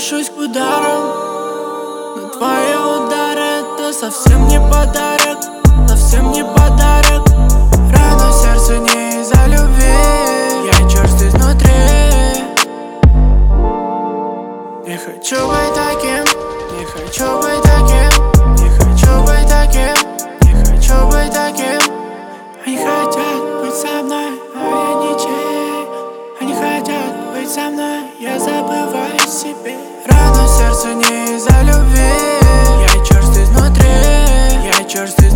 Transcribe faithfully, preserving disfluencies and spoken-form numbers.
отношусь к ударам, но твои удары — это совсем не подарок, совсем не подарок. Рано сердце не из-за любви, я черст изнутри. Не хочу быть таким, не хочу быть таким, не хочу быть таким, не хочу быть таким. Они хотят быть со мной, но я ничей. Они хотят быть со мной, я забываю себе. Рано сердце не из-за любви, я черст изнутри, я черст изнутри.